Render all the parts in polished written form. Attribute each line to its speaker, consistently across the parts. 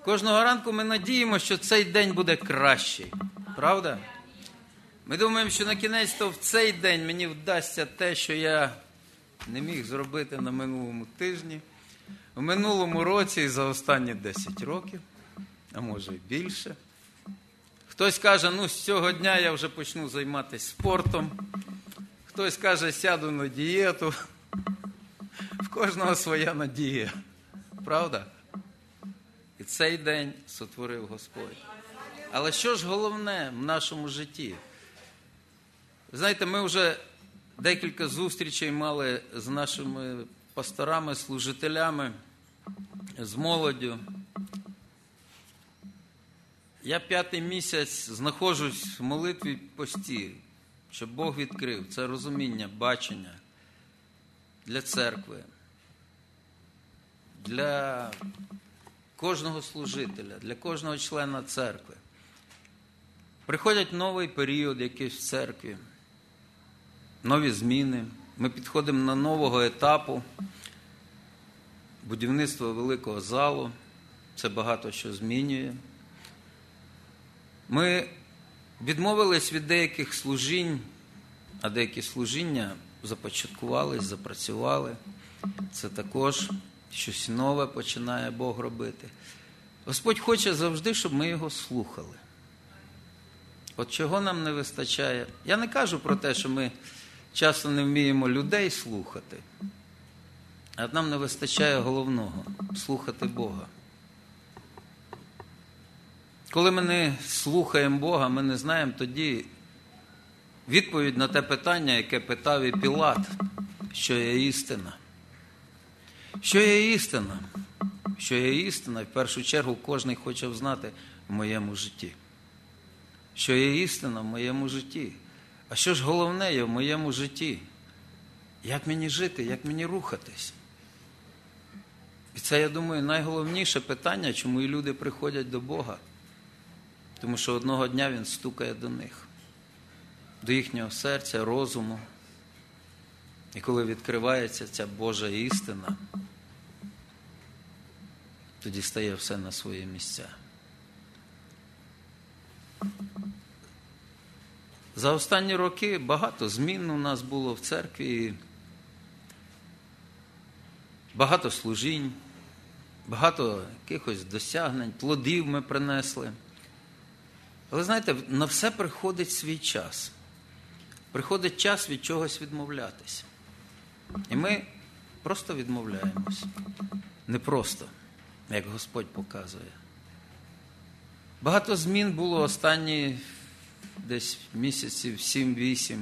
Speaker 1: Кожного ранку ми надіємося, що цей день буде кращий. Правда? Ми думаємо, що на кінець-то в цей день мені вдасться те, що я не міг зробити на минулому тижні, в минулому році і за останні 10 років, а може і більше. Хтось каже, ну з цього дня я вже почну займатися спортом. Хтось каже, сяду на дієту. В кожного своя надія. Правда? І цей день сотворив Господь. Але що ж головне в нашому житті? Знаєте, ми вже декілька зустрічей мали з нашими пасторами, служителями, з молоддю. Я 5-й місяць знаходжусь в молитві пості, щоб Бог відкрив це розуміння, бачення для церкви, для кожного служителя, для кожного члена церкви. Приходять новий період якийсь в церкві, нові зміни. Ми підходимо на нового етапу будівництва великого залу. Це багато що змінює. Ми відмовились від деяких служінь, а деякі служіння започаткувались, запрацювали. Це також щось нове починає Бог робити. Господь хоче завжди, щоб ми його слухали. От чого нам не вистачає? Я не кажу про те, що ми часто не вміємо людей слухати, а нам не вистачає головного – слухати Бога. Коли ми не слухаємо Бога, ми не знаємо тоді відповідь на те питання, яке питав і Пілат, що є істина. Що є істина? Що є істина, в першу чергу, кожен хоче знати в моєму житті. Що є істина в моєму житті? А що ж головне є в моєму житті? Як мені жити, як мені рухатись? І це, я думаю, найголовніше питання, чому і люди приходять до Бога. Тому що одного дня Він стукає до них, до їхнього серця, розуму. І коли відкривається ця Божа істина, тоді стає все на свої місця. За останні роки багато змін у нас було в церкві, багато служінь, багато якихось досягнень, плодів ми принесли. Але, знаєте, на все приходить свій час. Приходить час від чогось відмовлятися. І ми просто відмовляємось. Не просто, як Господь показує. Багато змін було останні десь місяців 7-8.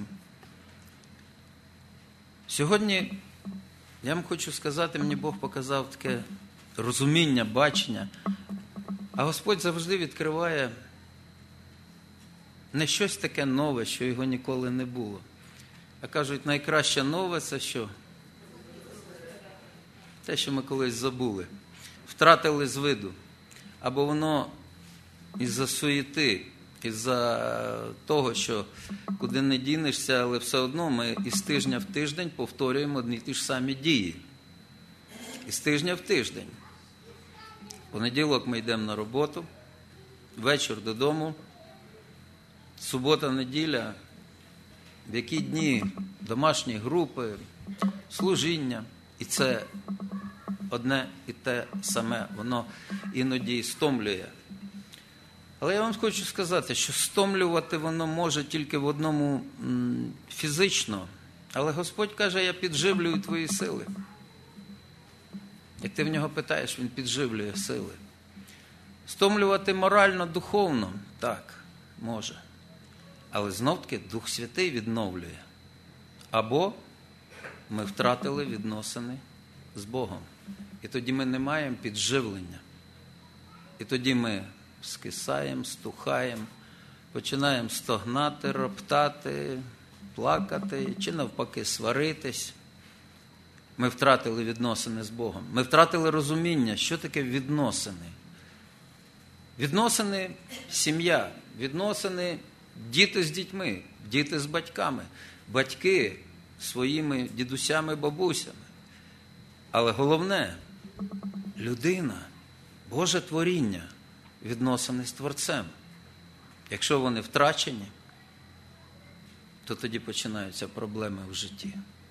Speaker 1: Сьогодні, я вам хочу сказати, мені Бог показав таке розуміння, бачення. А Господь завжди відкриває не щось таке нове, що його ніколи не було. А кажуть, найкраще нове – це що? Те, що ми колись забули. Втратили з виду. Або воно із-за суєти, із-за того, що куди не дінешся, але все одно ми із тижня в тиждень повторюємо одні й ті ж самі дії. Із тижня в тиждень. В понеділок ми йдемо на роботу, вечір додому, субота, неділя, в які дні домашні групи, служіння. І це одне і те саме, воно іноді стомлює. Але я вам хочу сказати, що стомлювати воно може тільки в одному фізично. Але Господь каже, я підживлюю твої сили. Як ти в нього питаєш, він підживлює сили. Стомлювати морально, духовно, так, може. Але знов-таки Дух Святий відновлює. Або ми втратили відносини з Богом. І тоді ми не маємо підживлення. І тоді ми скисаємо, стухаємо, починаємо стогнати, роптати, плакати, чи навпаки сваритись. Ми втратили відносини з Богом. Ми втратили розуміння, що таке відносини. Відносини – сім'я, відносини – діти з дітьми, діти з батьками, батьки – своїми дідусями, бабусями. Але головне – людина, Боже творіння – відносини з Творцем. Якщо вони втрачені, то тоді починаються проблеми в житті.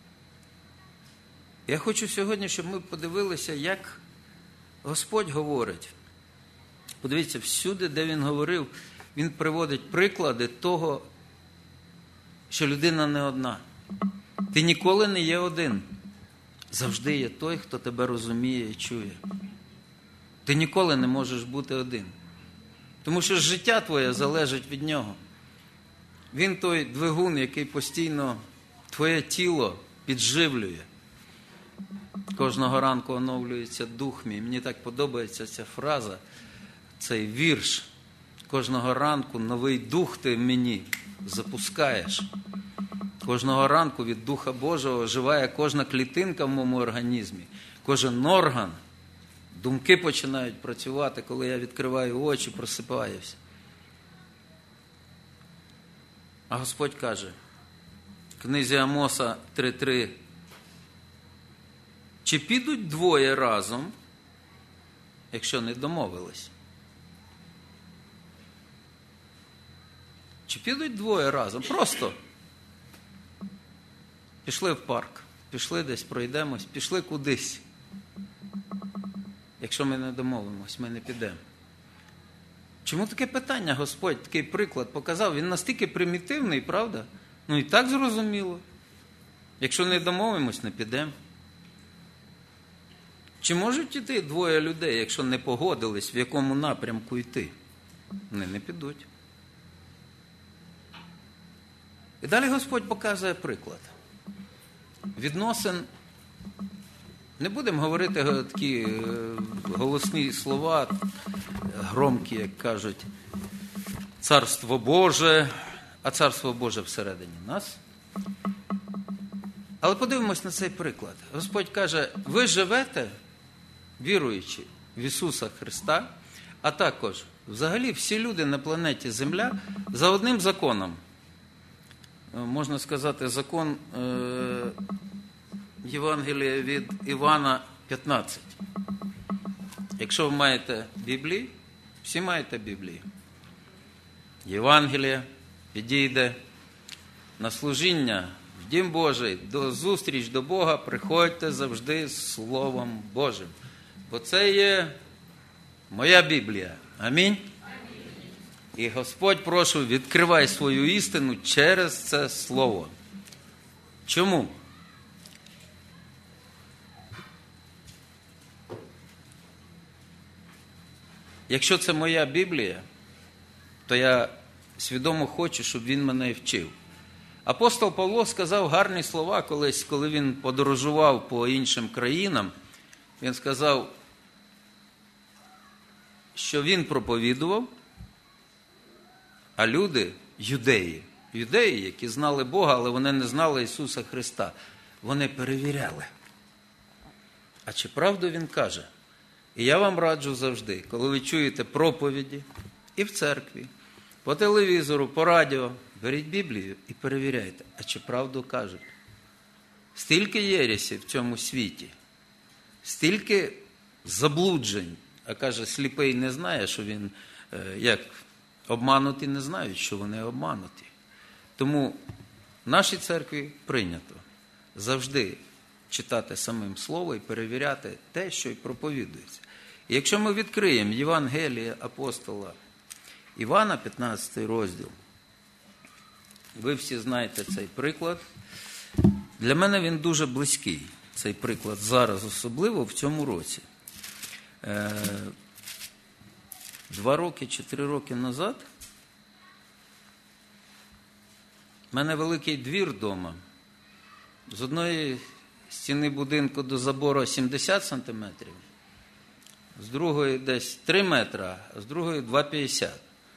Speaker 1: Я хочу сьогодні, щоб ми подивилися, як Господь говорить. Подивіться, всюди, де Він говорив, Він приводить приклади того, що людина не одна. Ти ніколи не є один. Завжди є той, хто тебе розуміє і чує. Ти ніколи не можеш бути один. Тому що життя твоє залежить від нього. Він той двигун, який постійно твоє тіло підживлює. Кожного ранку оновлюється дух мій. Мені так подобається ця фраза, цей вірш. Кожного ранку новий дух ти в мені запускаєш. Кожного ранку від Духа Божого оживає кожна клітинка в моєму організмі, кожен орган. Думки починають працювати, коли я відкриваю очі, просипаюся. А Господь каже в книзі Амоса 3:3: чи підуть двоє разом, якщо не домовились? Чи підуть двоє разом? Просто пішли в парк, пішли десь пройдемось, пішли кудись. Якщо ми не домовимось, ми не підемо. Чому таке питання Господь, такий приклад показав? Він настільки примітивний, правда? Ну і так зрозуміло. Якщо не домовимось, не підемо. Чи можуть іти двоє людей, якщо не погодились, в якому напрямку йти? Вони не підуть. І далі Господь показує приклад. Відносин, не будемо говорити такі голосні слова, громкі, як кажуть, Царство Боже, а Царство Боже всередині нас. Але подивимось на цей приклад. Господь каже, ви живете, віруючи в Ісуса Христа, а також взагалі всі люди на планеті Земля за одним законом. Можна сказати, закон Євангелія від Івана 15. Якщо ви маєте Біблію, всі маєте Біблію. Євангелія підійде на служіння в Дім Божий, до зустріч до Бога, приходьте завжди з Словом Божим. Бо це є моя Біблія. Амінь. І Господь, прошу, відкривай свою істину через це Слово. Чому? Якщо це моя Біблія, то я свідомо хочу, щоб він мене вчив. Апостол Павло сказав гарні слова колись, коли він подорожував по іншим країнам. Він сказав, що він проповідував, а люди, юдеї, які знали Бога, але вони не знали Ісуса Христа, вони перевіряли. А чи правду він каже? І я вам раджу завжди, коли ви чуєте проповіді і в церкві, по телевізору, по радіо, беріть Біблію і перевіряйте, а чи правду кажуть. Стільки єресі в цьому світі, стільки заблуджень, а каже, сліпий не знає, що він, як обмануті не знають, що вони обмануті. Тому в нашій церкві прийнято завжди читати самим Слово і перевіряти те, що й проповідується. І якщо ми відкриємо Євангеліє апостола Івана, 15 розділ, ви всі знаєте цей приклад. Для мене він дуже близький, цей приклад, зараз особливо в цьому році. 2 роки чи 3 роки назад в мене великий двір вдома. З одної стіни будинку до забору 70 сантиметрів, з другої десь 3 метри, а з другої 2,50.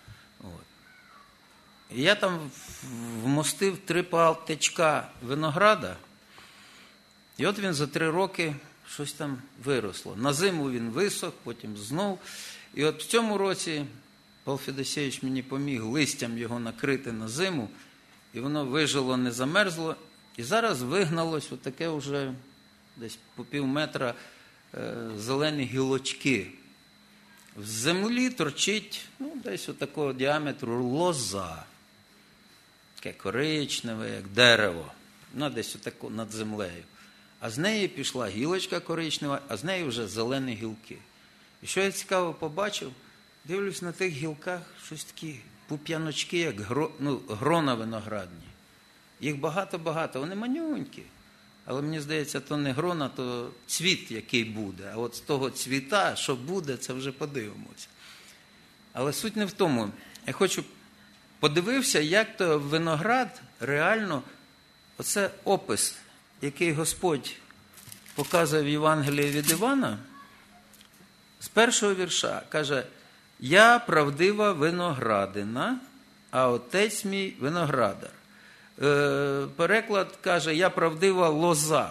Speaker 1: І я там вмостив 3 палтичка винограда, і от він за 3 роки щось там виросло. На зиму він висох, потім знов. І от в цьому році Павло Федосійович мені поміг листям його накрити на зиму, і воно вижило, не замерзло. І зараз вигналось отаке вже десь по пів метра зелені гілочки. в землі торчить десь отакого діаметру лоза. Таке коричневе, як дерево. Десь отако над землею. А з неї пішла гілочка коричнева, а з неї вже зелені гілки. І що я цікаво побачив, дивлюсь на тих гілках щось такі пуп'яночки, як грона виноградні. Їх багато-багато, вони манюнькі. Але мені здається, то не грона, то цвіт, який буде. А от з того цвіта, що буде, це вже подивимося. Але суть не в тому. Я подивився, як то виноград реально, оце опис, який Господь показує в Євангелії від Івана, з першого вірша, каже, «Я правдива виноградина, а отець мій виноградар». Переклад каже, «Я правдива лоза».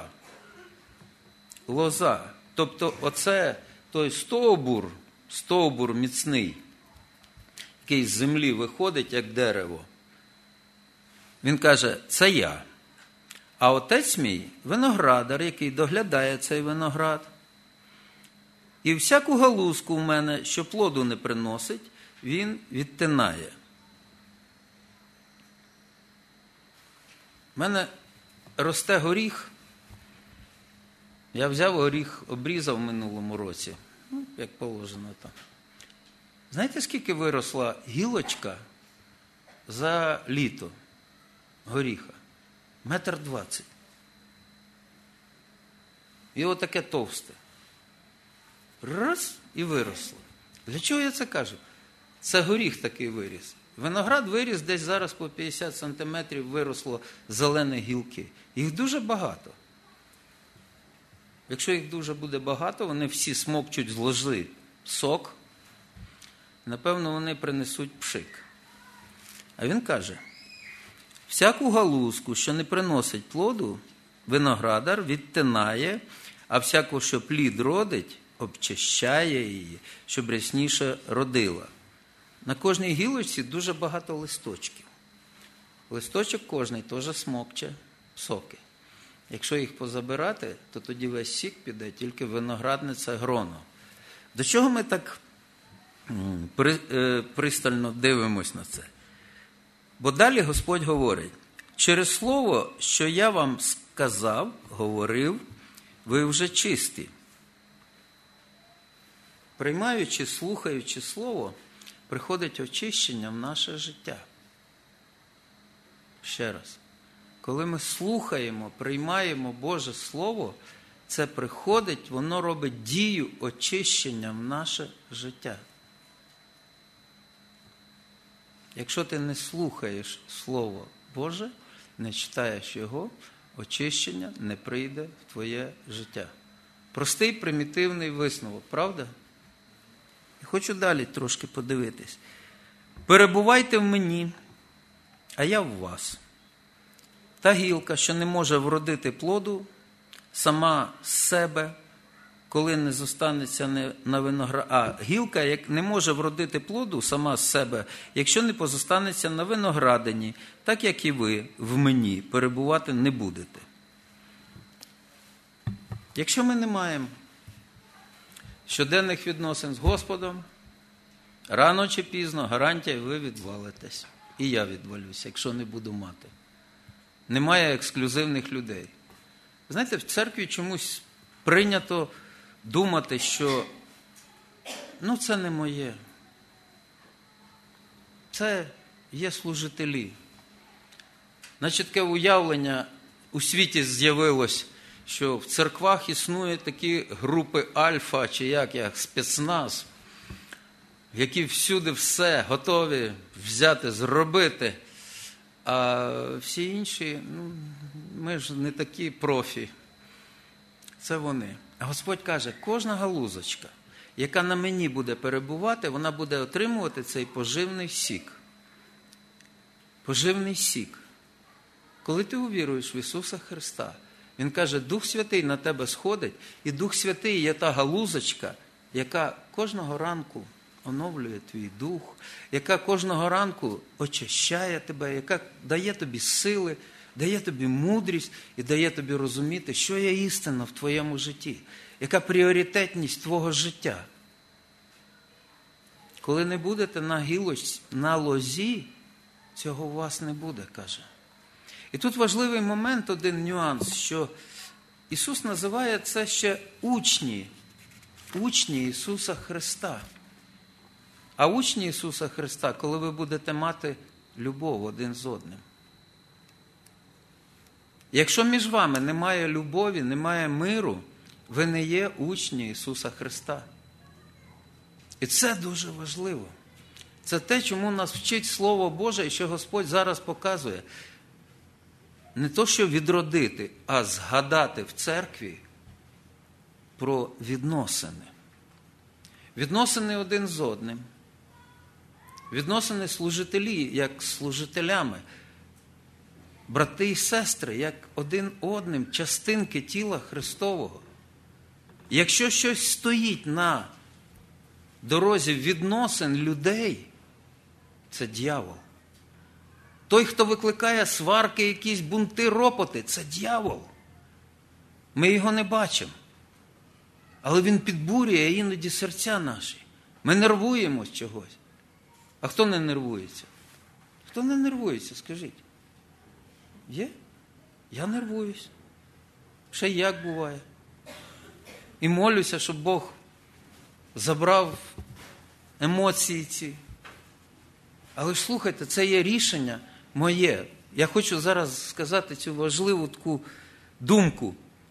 Speaker 1: Лоза. Тобто оце той стовбур міцний, який з землі виходить, як дерево. Він каже, це я. А отець мій виноградар, який доглядає цей виноград. І всяку галузку в мене, що плоду не приносить, він відтинає. У мене росте горіх. Я взяв горіх, обрізав в минулому році. Як положено там. Знаєте, скільки виросла гілочка за літо горіха? 1,20 м. І отаке товсте. Раз, і виросло. Для чого я це кажу? Це горіх такий виріс. Виноград виріс, десь зараз по 50 сантиметрів виросло зелені гілки. Їх дуже багато. Якщо їх дуже буде багато, вони всі смокчуть з лози сок, напевно, вони принесуть пшик. А він каже, всяку галузку, що не приносить плоду, виноградар відтинає, а всяку, що плід родить, обчищає її, щоб рясніше родила. На кожній гілочці дуже багато листочків. Листочок кожний теж смокче соки. Якщо їх позабирати, то тоді весь сік піде, тільки виноградне це гроно. До чого ми так пристально дивимось на це? Бо далі Господь говорить, через слово, що я вам сказав, говорив, ви вже чисті. Приймаючи, слухаючи слово, приходить очищення в наше життя. Ще раз. Коли ми слухаємо, приймаємо Боже Слово, це приходить, воно робить дію очищення в наше життя. Якщо ти не слухаєш Слово Боже, не читаєш його, очищення не прийде в твоє життя. Простий, примітивний висновок, правда? І хочу далі трошки подивитись. Перебувайте в мені, а я в вас. Та гілка, що не може вродити плоду, сама з себе, коли не зостанеться на винограді. А гілка, як не може вродити плоду сама з себе, якщо не позостанеться на виноградині, так як і ви в мені перебувати не будете. Якщо ми не маємо щоденних відносин з Господом, рано чи пізно, гарантія, ви відвалитесь. І я відвалюся, якщо не буду мати. Немає ексклюзивних людей. Знаєте, в церкві чомусь прийнято думати, що це не моє. Це є служителі. Значить, таке уявлення у світі з'явилось, що в церквах існують такі групи альфа, чи як спецназ, які всюди все готові взяти, зробити. А всі інші, ми ж не такі профі. Це вони. А Господь каже, кожна галузочка, яка на мені буде перебувати, вона буде отримувати цей поживний сік. Поживний сік. Коли ти увіруєш в Ісуса Христа, Він каже, Дух Святий на тебе сходить, і Дух Святий є та галузочка, яка кожного ранку оновлює твій дух, яка кожного ранку очищає тебе, яка дає тобі сили, дає тобі мудрість і дає тобі розуміти, що є істина в твоєму житті, яка пріоритетність твого життя. Коли не будете на лозі, цього у вас не буде, каже. І тут важливий момент, один нюанс, що Ісус називає це ще учні Ісуса Христа. А учні Ісуса Христа, коли ви будете мати любов один з одним. Якщо між вами немає любові, немає миру, ви не є учні Ісуса Христа. І це дуже важливо. Це те, чому нас вчить Слово Боже, і що Господь зараз показує. Не то, що відродити, а згадати в церкві про відносини. Відносини один з одним. Відносини служителі, як служителями. Брати і сестри, як один одним, частинки тіла Христового. Якщо щось стоїть на дорозі відносин людей, це дьявол. Той, хто викликає сварки, якісь бунти, ропоти, це дьявол. Ми його не бачимо. Але він підбурює іноді серця наші. Ми нервуємось чогось. А хто не нервується? Хто не нервується, скажіть? Є? Я нервуюсь. Ще як буває. І молюся, щоб Бог забрав емоції ці. Але ж слухайте, це є рішення моє. Я хочу зараз сказати цю важливу таку думку.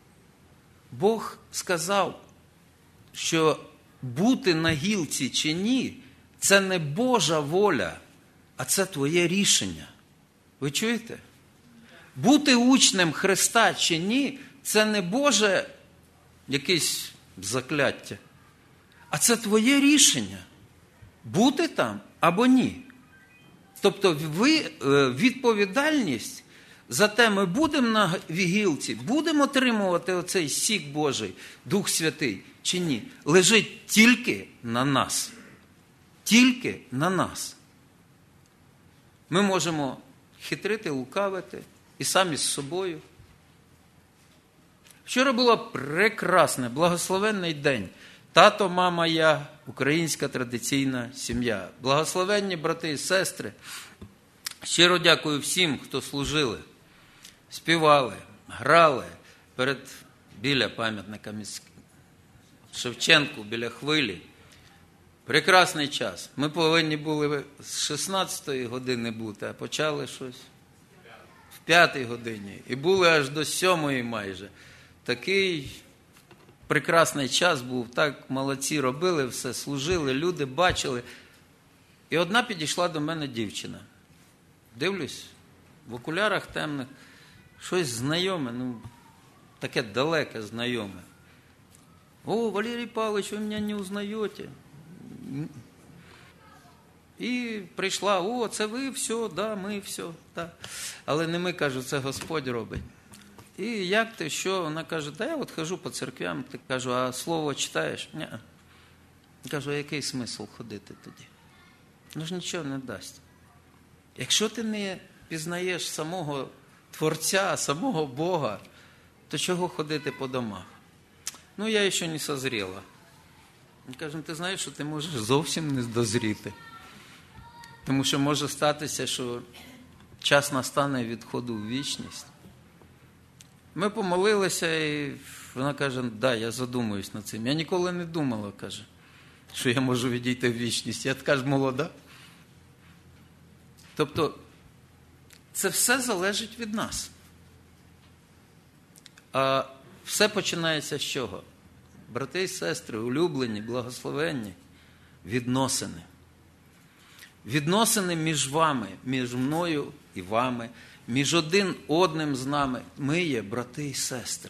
Speaker 1: Бог сказав, що бути на гілці чи ні, це не Божа воля, а це твоє рішення. Ви чуєте? Бути учнем Христа чи ні, це не Боже якесь закляття, а це твоє рішення. Бути там або ні. Тобто відповідальність за те, ми будемо на гілці, будемо отримувати оцей сік Божий, Дух Святий чи ні, лежить тільки на нас. Тільки на нас. Ми можемо хитрити, лукавити і самі з собою. Вчора було прекрасне, благословенний день. Тато, мама, я, українська традиційна сім'я. Благословенні брати і сестри. Щиро дякую всім, хто служили, співали, грали біля пам'ятника Шевченку, біля хвилі. Прекрасний час. Ми повинні були з 16-ї години бути, а почали щось в 5-й годині. І були аж до 7-ї майже. Такий прекрасний час був, так молодці робили все, служили, люди бачили. І одна підійшла до мене дівчина. Дивлюсь, в окулярах темних, щось знайоме, таке далеке знайоме. «О, Валерий Павлович, ви мене не узнаєте?» І прийшла: «О, це ви, все, да, ми, все». Да. Але не ми, кажу, це Господь робить. І як ти, що? Вона каже: «Та я от хожу по церквям». Ти кажу: «А слово читаєш?» «Ні». Кажу: «А який смисл ходити тоді? Ну ж нічого не дасть. Якщо ти не пізнаєш самого Творця, самого Бога, то чого ходити по домах?» Я ще не созріла. Кажемо: «Ти знаєш, що ти можеш зовсім не дозріти. Тому що може статися, що час настане відходу в вічність». Ми помолилися, і вона каже: «Да, я задумуюсь над цим». Я ніколи не думала, каже, що я можу відійти в вічність. Я така ж молода. Тобто, це все залежить від нас. А все починається з чого? Брати і сестри, улюблені, благословенні, відносини. Відносини між вами, між мною і вами, між один одним з нами. Ми є брати і сестри.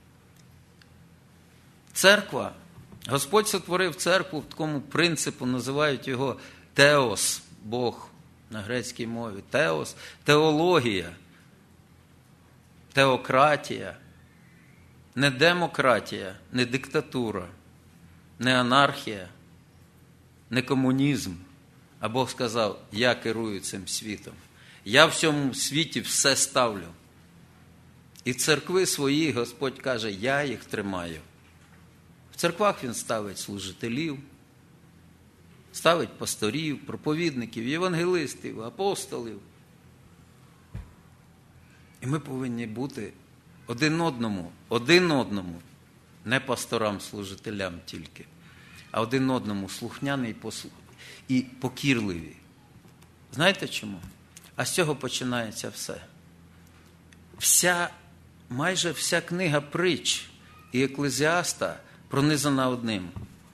Speaker 1: Церква, Господь сотворив церкву в такому принципу, називають його теос, Бог на грецькій мові. Теос, теологія, теократія. Не демократія, не диктатура, не анархія, не комунізм. А Бог сказав: «Я керую цим світом. Я в цьому світі все ставлю». І в церкви свої Господь каже: «Я їх тримаю». В церквах Він ставить служителів, ставить пасторів, проповідників, євангелистів, апостолів. І ми повинні бути один одному, не пасторам-служителям тільки, а один одному слухняні і покірливі. Знаєте чому? А з цього починається все. Майже вся книга притч і Еклезіаста пронизана одним.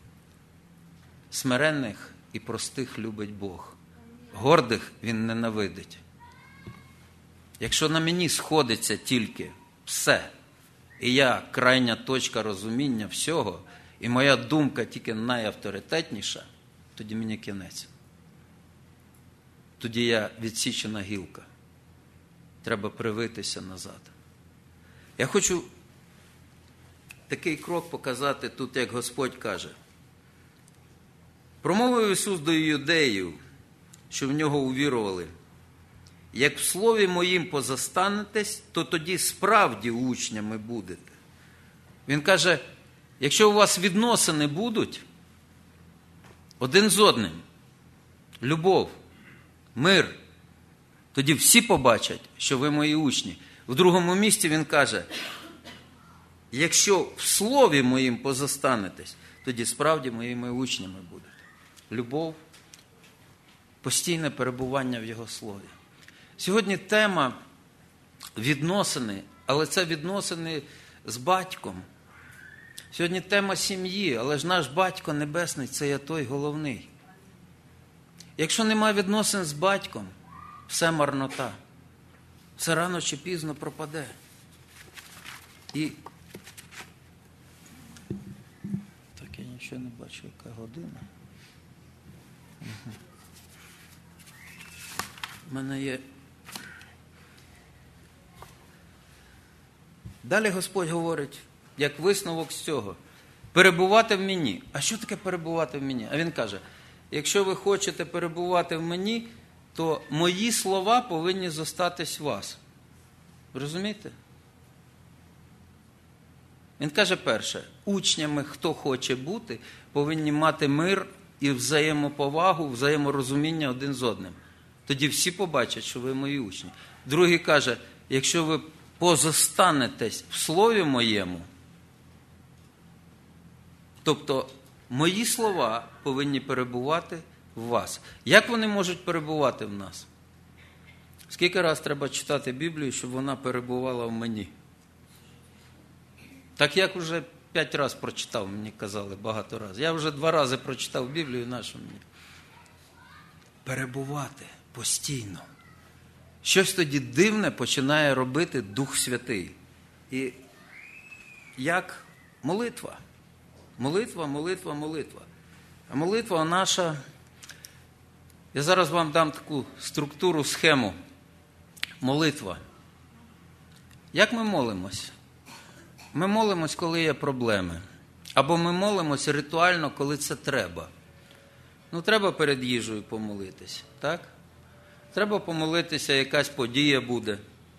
Speaker 1: Смиренних і простих любить Бог. Гордих він ненавидить. Якщо на мені сходиться тільки все, і я крайня точка розуміння всього, і моя думка тільки найавторитетніша, тоді мені кінець. Тоді я відсічена гілка. Треба привитися назад. Я хочу такий крок показати тут, як Господь каже. Промовив Ісус до юдеїв, що в нього увірували. Як в слові моїм позастанетесь, то тоді справді учнями будете. Він каже, якщо у вас відносини будуть один з одним, любов, мир, тоді всі побачать, що ви мої учні. В другому місці він каже, якщо в слові моїм позастанетесь, тоді справді моїми учнями будете. Любов, постійне перебування в Його слові. Сьогодні тема відносини, але це відносини з батьком. Сьогодні тема сім'ї, але ж наш Батько Небесний – це є той головний. Якщо немає відносин з батьком, все марнота. Все рано чи пізно пропаде. І так, я нічого не бачу, яка година. У мене є. Далі Господь говорить, як висновок з цього, перебувати в мені. А що таке перебувати в мені? А Він каже, якщо ви хочете перебувати в мені, то мої слова повинні зостатись в вас. Ви розумієте? Він каже перше, учнями, хто хоче бути, повинні мати мир і взаємоповагу, взаєморозуміння один з одним. Тоді всі побачать, що ви мої учні. Другий каже, якщо ви позостанетесь в слові моєму, тобто мої слова повинні перебувати в вас. Як вони можуть перебувати в нас? Скільки раз треба читати Біблію, щоб вона перебувала в мені? Так як вже 5 разів прочитав, мені казали багато разів. Я вже 2 рази прочитав Біблію, нашу мені. Перебувати постійно. Щось тоді дивне починає робити Дух Святий. І як молитва. Молитва. А молитва наша, я зараз вам дам таку структуру, схему. Молитва. Як ми молимось? Ми молимось, коли є проблеми. Або ми молимось ритуально, коли це треба. Треба перед їжею помолитись, так? Треба помолитися, якась подія буде.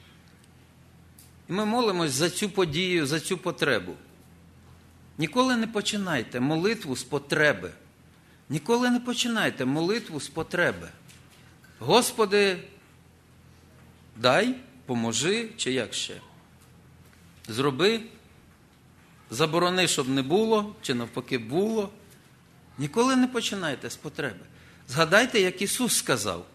Speaker 1: І ми молимось за цю подію, за цю потребу. Ніколи не починайте молитву з потреби. Ніколи не починайте молитву з потреби. Господи, дай, поможи, чи як ще? Зроби, заборони, щоб не було, чи навпаки було. Ніколи не починайте з потреби. Згадайте, як Ісус сказав.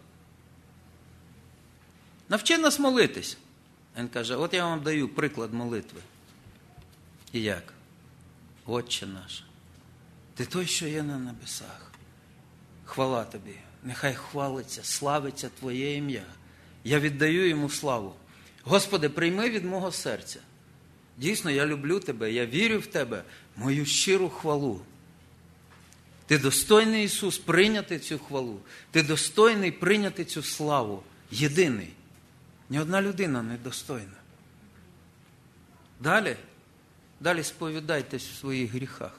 Speaker 1: Навчи нас молитись. Він каже, от я вам даю приклад молитви. І як? Отче наш, Ти той, що є на небесах. Хвала Тобі. Нехай хвалиться, славиться Твоє ім'я. Я віддаю Йому славу. Господи, прийми від мого серця. Дійсно, я люблю Тебе, я вірю в Тебе, мою щиру хвалу. Ти достойний, Ісус, прийняти цю хвалу. Ти достойний прийняти цю славу. Єдиний. Ні одна людина не достойна. Далі сповідайтесь в своїх гріхах.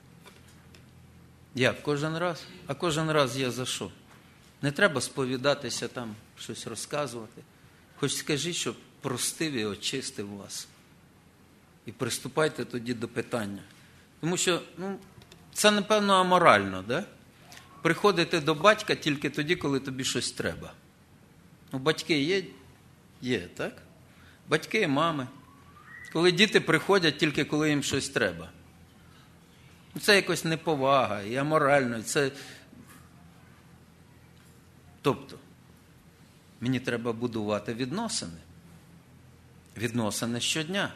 Speaker 1: Як? Кожен раз? А кожен раз є за що? Не треба сповідатися там, щось розказувати. Хоч скажіть, щоб простив і очистив вас. І приступайте тоді до питання. Тому що, це, напевно, аморально, да? приходити до батька тільки тоді, коли тобі щось треба. Ну, батьки є? Є, так? Батьки, мами. Коли діти приходять тільки коли їм щось треба. Це якось неповага, і аморально. Це... Тобто, мені треба будувати відносини. Відносини щодня.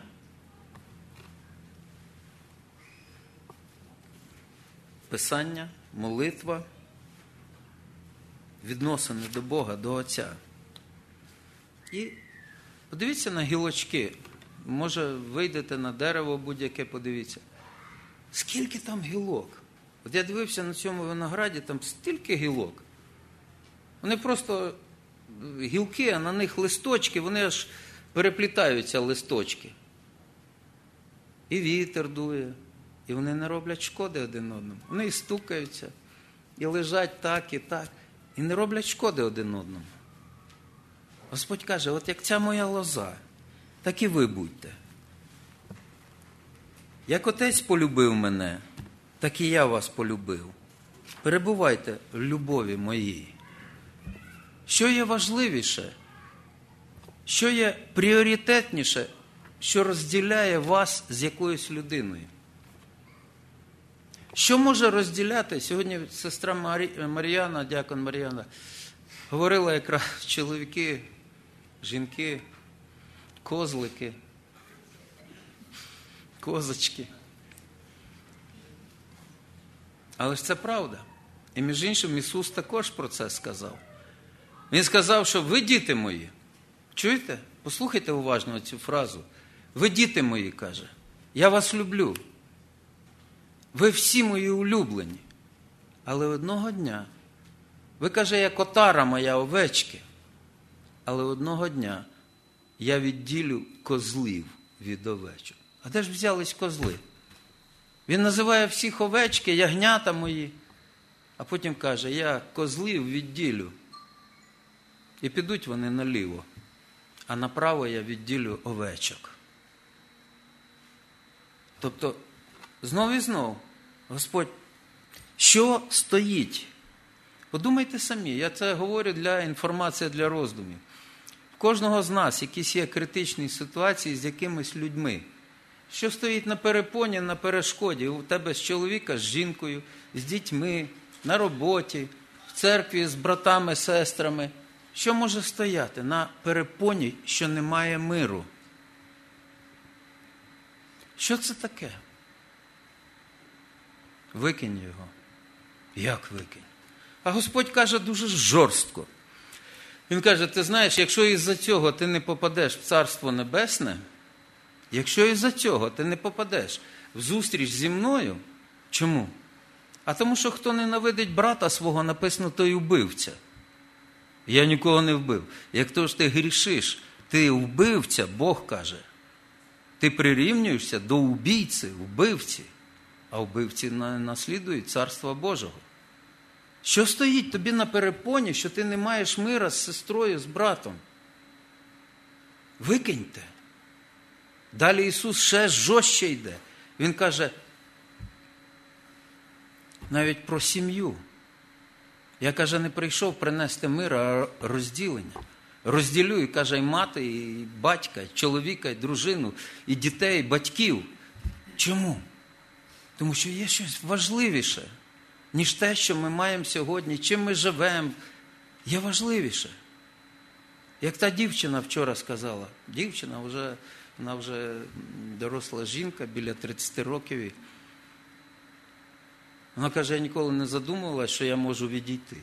Speaker 1: Писання, молитва, відносини до Бога, до Отця. І подивіться на гілочки. Може, вийдете на дерево будь-яке, подивіться. Скільки там гілок? От я дивився на цьому винограді, там стільки гілок. Вони просто гілки, а на них листочки, вони аж переплітаються листочки. І вітер дує, і вони не роблять шкоди один одному. Вони і стукаються, і лежать так, і не роблять шкоди один одному. Господь каже, от як ця моя лоза, так і ви будьте. Як Отець полюбив мене, так і я вас полюбив. Перебувайте в любові моїй. Що є важливіше? Що є пріоритетніше, що розділяє вас з якоюсь людиною? Що може розділяти? Сьогодні сестра Мар'яна, дякон Мар'яна, говорила якраз чоловіки, жінки, козлики, козочки. Але ж це правда. І між іншим Ісус також про це сказав. Він сказав, що ви діти мої. Чуєте? Послухайте уважно цю фразу. Ви діти мої, каже. Я вас люблю. Ви всі мої улюблені. Але одного дня, ви, каже, як отара моя овечки, але одного дня я відділю козлів від овечок. А де ж взялись козли? Він називає всіх овечки, ягнята мої, а потім каже, я козлів відділю. І підуть вони наліво, а направо я відділю овечок. Тобто, знов і знов, Господь, що стоїть? Подумайте самі, я це говорю для інформації, для роздумів. В кожного з нас якісь є критичні ситуації з якимись людьми. Що стоїть на перепоні, на перешкоді? У тебе з чоловіка, з жінкою, з дітьми, на роботі, в церкві з братами, сестрами. Що може стояти на перепоні, що немає миру? Що це таке? Викинь його. Як викинь? А Господь каже дуже жорстко. Він каже, ти знаєш, якщо із-за цього ти не попадеш в Царство Небесне, якщо із-за цього ти не попадеш в зустріч зі мною, чому? А тому, що хто ненавидить брата свого, написано, той убивця. Я нікого не вбив. Як то ж ти грішиш, ти вбивця, Бог каже. Ти прирівнюєшся до убійці, вбивці. А вбивці наслідують Царства Божого. Що стоїть тобі на перепоні, що ти не маєш мира з сестрою, з братом? Викиньте. Далі Ісус ще жорстче йде. Він каже, навіть про сім'ю. Я, каже, не прийшов принести мир, а розділення. Розділю, і, каже, і мати, і батька, і чоловіка, і дружину, і дітей, і батьків. Чому? Тому що є щось важливіше, ніж те, що ми маємо сьогодні, чим ми живемо. Є важливіше. Як та дівчина вчора сказала. Дівчина, вона вже доросла жінка, біля 30 років. Вона каже, я ніколи не задумувалася, що я можу відійти.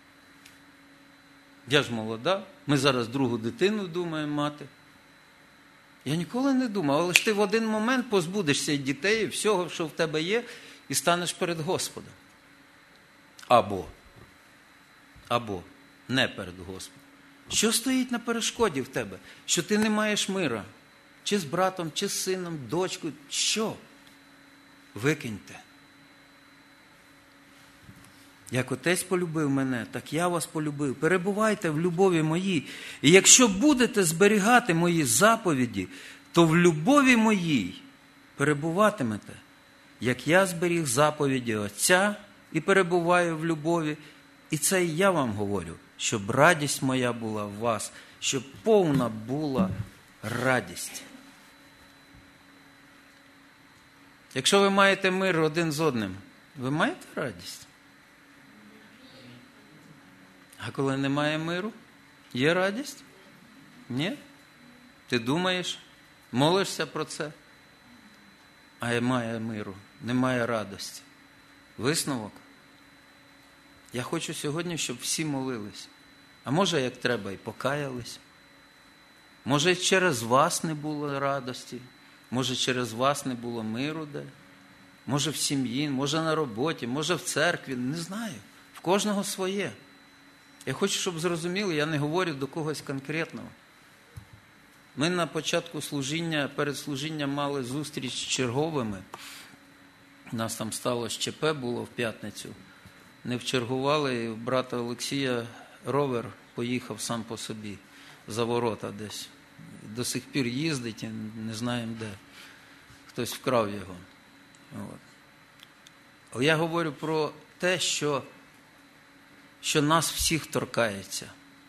Speaker 1: Я ж молода, ми зараз другу дитину думаємо мати. Я ніколи не думав, але ж ти в один момент позбудешся і дітей, і всього, що в тебе є, і станеш перед Господом. Або не перед Господом. Що стоїть на перешкоді в тебе? Що ти не маєш мира? Чи з братом, чи з сином, дочкою? Що? Викиньте. Як Отець полюбив мене, так я вас полюбив. Перебувайте в любові моїй. І якщо будете зберігати мої заповіді, то в любові моїй перебуватимете, як я зберіг заповіді Отця і перебуваю в любові. І це і я вам говорю, щоб радість моя була в вас, щоб повна була радість. Якщо ви маєте мир один з одним, ви маєте радість? А коли немає миру, є радість? Ні? Ти думаєш, молишся про це, а немає миру, немає радості. Висновок? Я хочу сьогодні, щоб всі молились. А може, як треба, і покаялись. Може, через вас не було радості. Може, через вас не було миру де. Може, в сім'ї, може, на роботі, може, в церкві. Не знаю. В кожного своє. Я хочу, щоб зрозуміли, я не говорю до когось конкретного. Ми на початку служіння, перед служінням мали зустріч з черговими. У нас там сталося ЧП, було в п'ятницю. Не вчергували, і у брата Олексія ровер поїхав сам по собі за ворота десь. До сих пір їздить, і не знаємо де. Хтось вкрав його. От. Але я говорю про те, що нас всіх торкається.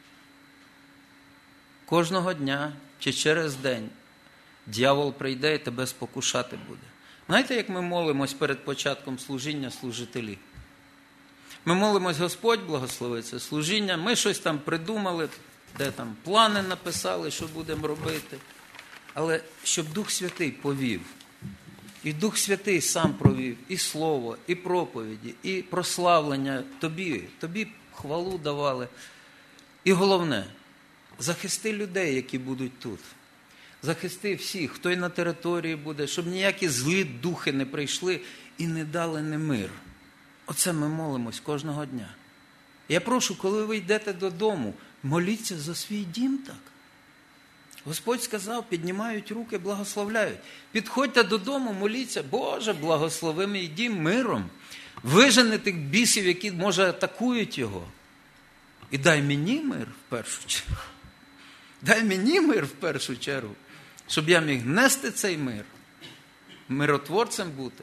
Speaker 1: Кожного дня чи через день дьявол прийде і тебе спокушати буде. Знаєте, як ми молимось перед початком служіння служителі? Ми молимось, Господь благослови це служіння, ми щось там придумали, де там плани написали, що будемо робити. Але щоб Дух Святий повів. І Дух Святий сам провів і слово, і проповіді, і прославлення тобі хвалу давали. І головне, захисти людей, які будуть тут. Захисти всіх, хто й на території буде, щоб ніякі злі духи не прийшли і не дали не мир. Оце ми молимось кожного дня. Я прошу, коли ви йдете додому, моліться за свій дім так. Господь сказав, піднімають руки, благословляють. Підходьте додому, моліться, Боже, благослови мій дім миром. Вижени тих бісів, які, може, атакують його. І дай мені мир в першу чергу. Дай мені мир в першу чергу, щоб я міг нести цей мир, миротворцем бути.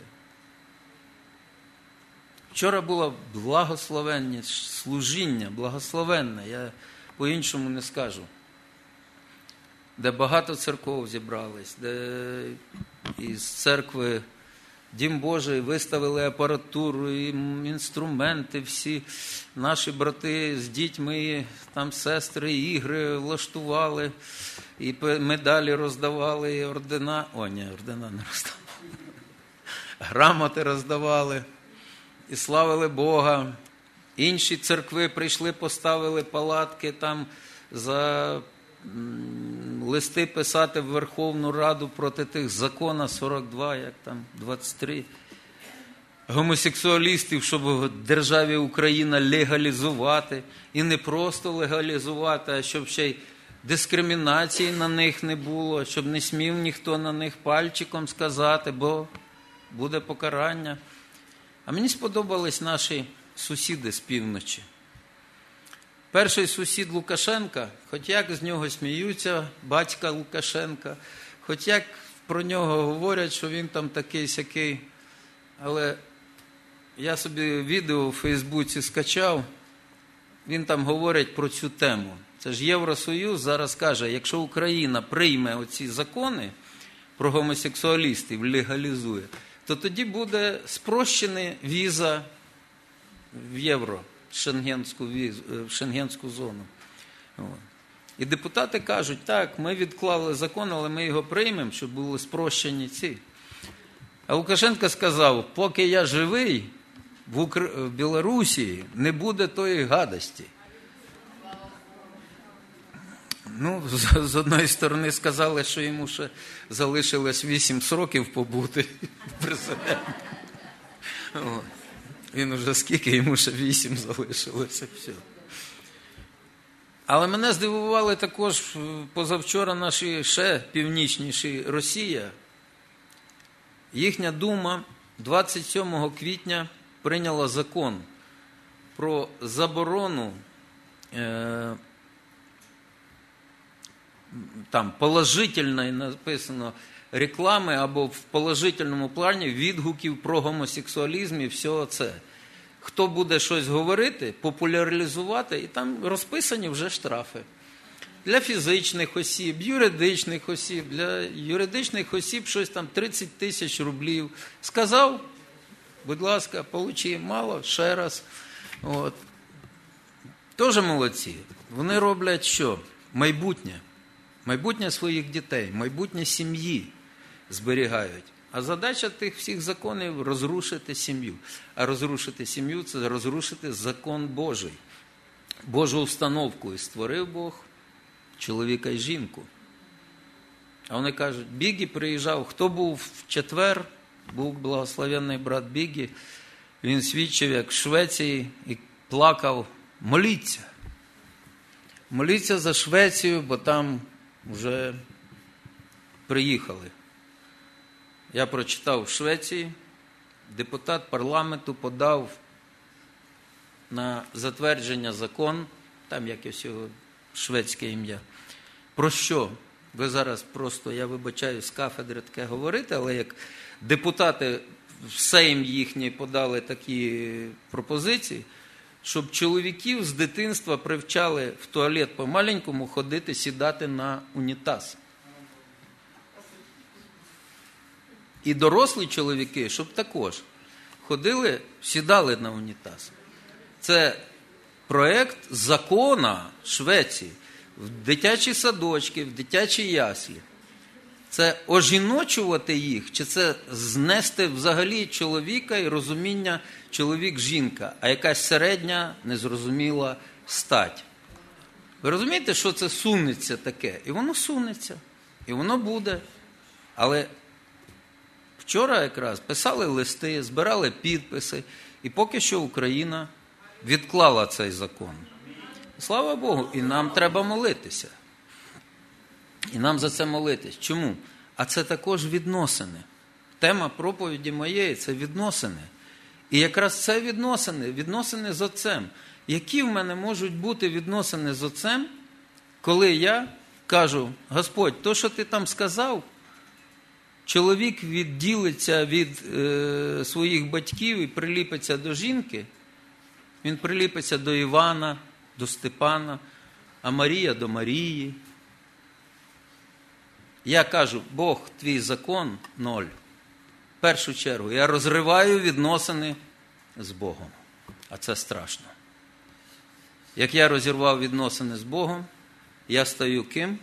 Speaker 1: Вчора було благословенне служіння, благословенне, я по-іншому не скажу. Де багато церков зібрались, де із церкви Дім Божий виставили апаратуру, і інструменти, всі наші брати з дітьми, там сестри, ігри влаштували, і медалі роздавали, і ордена, ордена не роздавали, грамоти роздавали, і славили Бога. Інші церкви прийшли, поставили палатки там за листи писати в Верховну Раду проти тих закона 42, як там, 23, гомосексуалістів, щоб в державі Україна легалізувати. І не просто легалізувати, а щоб ще й дискримінації на них не було, щоб не смів ніхто на них пальчиком сказати, бо буде покарання. А мені сподобались наші сусіди з півночі. Перший сусід Лукашенка, хоч як з нього сміються, батька Лукашенка, хоч як про нього говорять, що він там такий-сякий, але я собі відео у Фейсбуці скачав, він там говорить про цю тему. Це ж Євросоюз зараз каже, якщо Україна прийме оці закони про гомосексуалістів, легалізує, то тоді буде спрощена віза в євро. В шенгенську зону. І депутати кажуть, так, ми відклали закон, але ми його приймемо, щоб були спрощені ці. А Лукашенко сказав, поки я живий, в Білорусі не буде тої гадості. Ну, з одної сторони сказали, що йому ще залишилось 8 років побути президентом. Він уже скільки, йому ще 8 залишилося. Все. Але мене здивували також позавчора наші ще північніші Росія. Їхня Дума 27 квітня прийняла закон про заборону там положительно написано реклами або в положительному плані відгуків про гомосексуалізм і все це. хто буде щось говорити, популяризувати, і там розписані вже штрафи. Для фізичних осіб, юридичних осіб, для юридичних осіб щось там 30 тисяч рублів. Сказав, будь ласка, получи, мало, ще раз. От. Тоже молодці. Вони роблять що? Майбутнє. Майбутнє своїх дітей, майбутнє сім'ї зберігають. А задача тих всіх законів – розрушити сім'ю. А розрушити сім'ю – це розрушити закон Божий. Божу установку. І створив Бог чоловіка і жінку. А вони кажуть, Бігі приїжджав, хто був в четвер, був благословенний брат Бігі, він свідчив, як в Швеції, і плакав, моліться. Моліться за Швецію, бо там вже приїхали. Я прочитав в Швеції, депутат парламенту подав на затвердження закон, там якесь його шведське ім'я. Про що? Ви зараз просто, я вибачаю, з кафедри таке говорите, але як депутати в Сейм їхній подали такі пропозиції, щоб чоловіків з дитинства привчали в туалет по-маленькому ходити, сідати на унітаз. І дорослі чоловіки, щоб також ходили, сідали на унітаз. Це проєкт закона Швеції в дитячі садочки, в дитячі яслі. Це ожіночувати їх, чи це знести взагалі чоловіка і розуміння чоловік-жінка, а якась середня, незрозуміла стать. Ви розумієте, що це сунеться таке? І воно сунеться, і воно буде. Але вчора якраз писали листи, збирали підписи, і поки що Україна відклала цей закон. Слава Богу, і нам треба молитися. І нам за це молитись. Чому? А це також відносини. Тема проповіді моєї – це відносини. І якраз це відносини з Отцем. Які в мене можуть бути відносини з Отцем, коли я кажу, Господь, то, що ти там сказав, чоловік відділиться від своїх батьків і приліпиться до жінки, він приліпиться до Івана, до Степана, а Марія до Марії. Я кажу, Бог, твій закон – 0. В першу чергу я розриваю відносини з Богом. А це страшно. Як я розірвав відносини з Богом, я стаю ким?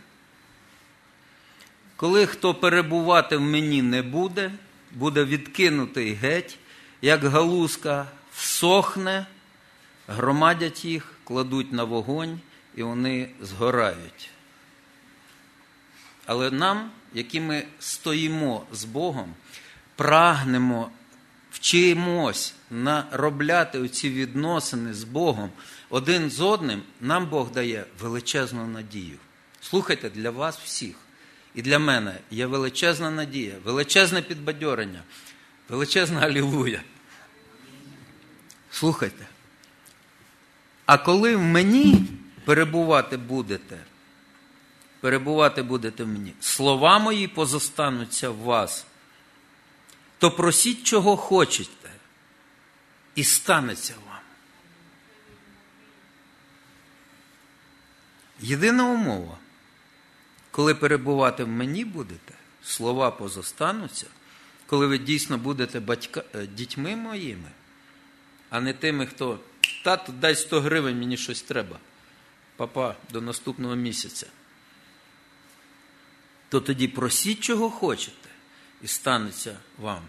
Speaker 1: Коли хто перебувати в мені не буде, буде відкинутий геть, як галузка всохне, громадять їх, кладуть на вогонь, і вони згорають. Але нам, які ми стоїмо з Богом, прагнемо, вчимось наробляти оці відносини з Богом один з одним, нам Бог дає величезну надію. Слухайте, для вас всіх і для мене є величезна надія, величезне підбадьорення, величезна алілуя. Слухайте. А коли в мені перебувати будете в мені, слова мої позостануться в вас, то просіть, чого хочете, і станеться вам. Єдина умова, коли перебувати в мені будете, слова позостануться, коли ви дійсно будете дітьми моїми, а не тими, хто, тату, дай 100 гривень, мені щось треба, папа, до наступного місяця. То тоді просіть, чого хочете, і станеться вам.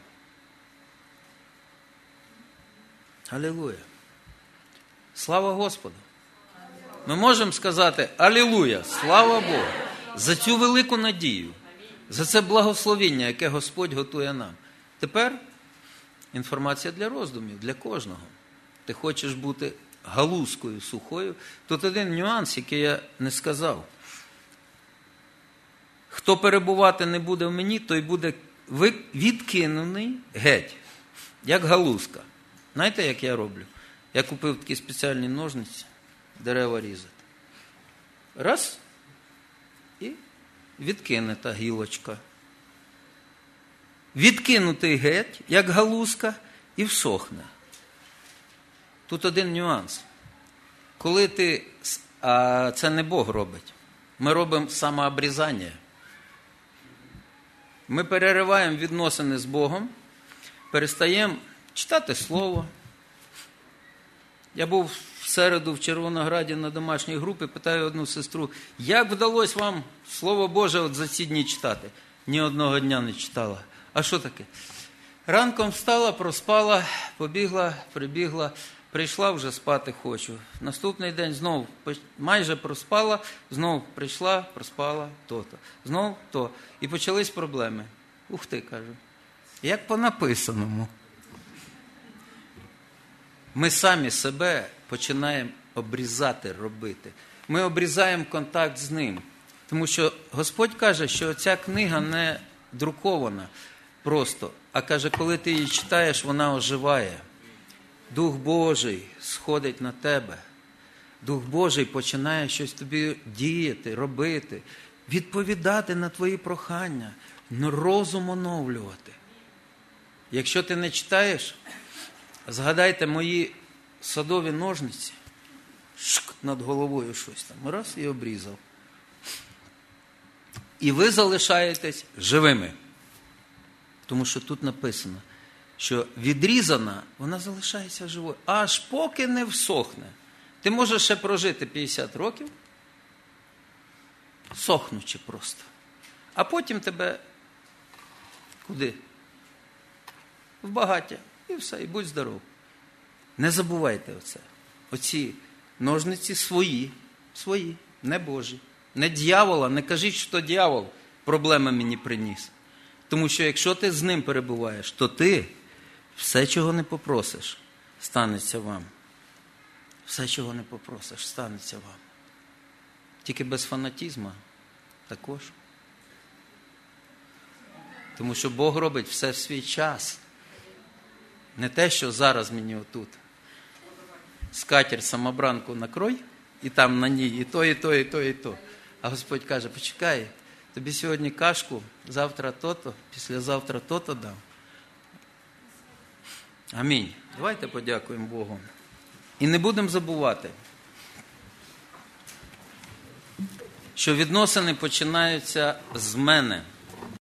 Speaker 1: Алілуя. Слава Господу. Ми можемо сказати алілуя, слава Богу, за цю велику надію, за це благословіння, яке Господь готує нам. Тепер інформація для роздумів, для кожного. Ти хочеш бути галузкою сухою? Тут один нюанс, який я не сказав. Хто перебувати не буде в мені, той буде відкинений геть, як галузка. Знаєте, як я роблю? Я купив такі спеціальні ножниці, дерева різати. Раз, і відкинута гілочка. Відкинутий геть, як галузка, і всохне. Тут один нюанс. Коли ти, а це не Бог робить, ми робимо самообрізання. Ми перериваємо відносини з Богом, перестаємо читати Слово. Я був в середу в Червонограді на домашній групі, питаю одну сестру, як вдалося вам Слово Боже от за ці дні читати? Ні одного дня не читала. А що таке? Ранком встала, проспала, побігла, прибігла, прийшла, вже спати хочу. Наступний день знову майже проспала, знову прийшла, проспала, то-то. Знову то. І почались проблеми. Ух ти, кажу. Як по написаному. Ми самі себе починаємо обрізати, робити. Ми обрізаємо контакт з Ним. Тому що Господь каже, що ця книга не друкована просто, а каже, коли ти її читаєш, вона оживає. Дух Божий сходить на тебе. Дух Божий починає щось тобі діяти, робити, відповідати на твої прохання, розум оновлювати. Якщо ти не читаєш, згадайте мої садові ножниці, над головою щось там, раз і обрізав. І ви залишаєтесь живими. Тому що тут написано, що відрізана, вона залишається живою. Аж поки не всохне. Ти можеш ще прожити 50 років, сохнучи просто. А потім тебе куди? В багаття. І все, і будь здоров. Не забувайте оце. Оці ножниці свої, не Божі. Не дьявола, не кажіть, що дьявол проблеми мені приніс. Тому що якщо ти з ним перебуваєш, то ти все, чого не попросиш, станеться вам. Все, чого не попросиш, станеться вам. Тільки без фанатізму також. Тому що Бог робить все в свій час. Не те, що зараз мені отут. Скатерть самобранку накрой, і там на ній і то, і то, і то, і то. А Господь каже, почекай, тобі сьогодні кашку, завтра то-то, післязавтра то-то дам. Амінь. Давайте подякуємо Богу. І не будемо забувати, що відносини починаються з мене.